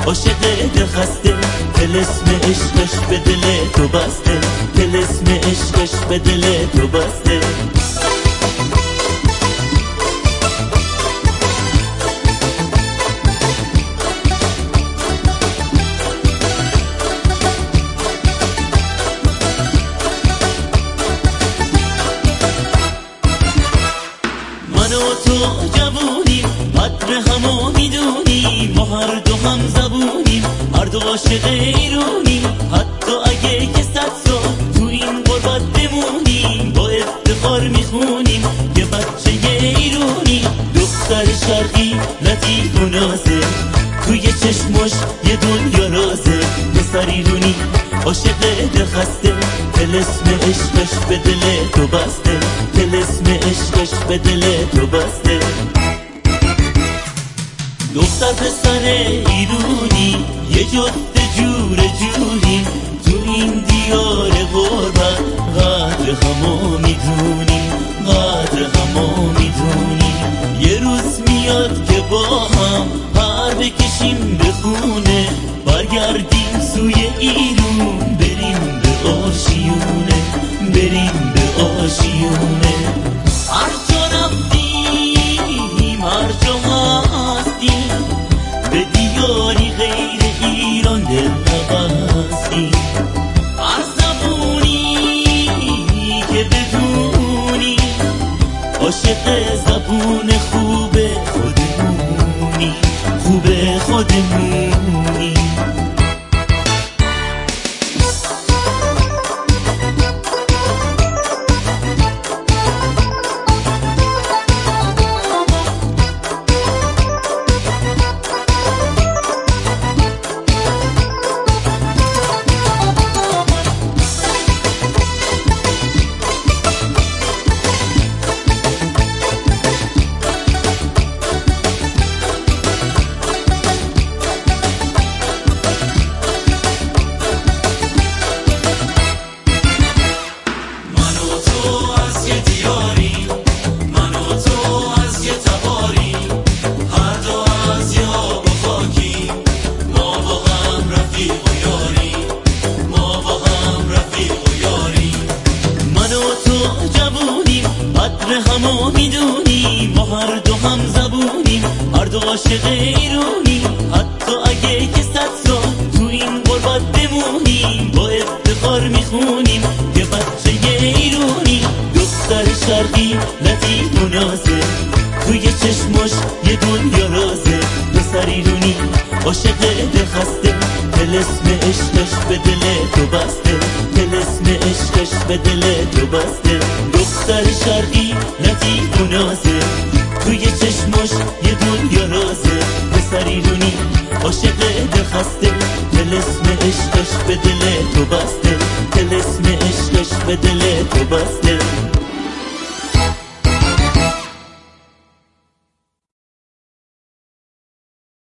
عاشق دل خسته، طلسم عشقش به دل تو بسته، طلسم عشقش به دل تو بسته. من و تو جوونیم، قدر همو میدونیم، ما هر دو هم زبونیم، هر دو عاشق ایرونیم. حتی اگه که 100 سال تو این غربت بمونیم، با افتخار میخونیم که بچه ایرونیم. دختر شرقی لطیف و نازه، توی چشمش یه دنیا رازه. پسر ایرونی عاشق دل خسته، طلسم عشقش به دل تو بسته، طلسم عشقش به دل تو بسته. دختر پسر ایرونی یه جفت جور جوریم، تو این دیار غربت قدر همو میدونیم، قدر همو میدونیم. یه روز میاد که با هم پر بکشیم به خونه، برگردیم سوی ایرون، بریم به آشیونه، بریم به آشیونه. هر جا رفتیم، هر جا هستیم، به دیاری غیر ایران دل نبستیم. هر زبونی که بدونی، عاشق زبون خوب خودمونی، خوب خودمونی. همو میدونیم، ما هر دو هم زبونیم، هر دو عاشق ایرونیم. حتی اگه که 100 سال تو این غربت بمونیم، با افتخار میخونیم که بچه ایرونیم. دختر شرقی لطیف و نازه، توی چشمش یه دنیا رازه. پسر ایرونی عاشق دل خسته، طلسم عشقش به دل تو بسته، طلسم عشقش به دل تو بسته. دختر شرقی لطیف و نازه، توی چشمش یه دنیا رازه. پسر ایرونی عاشق دل خسته، طلسم عشقش به دل تو بسته، طلسم عشقش به دل تو بسته.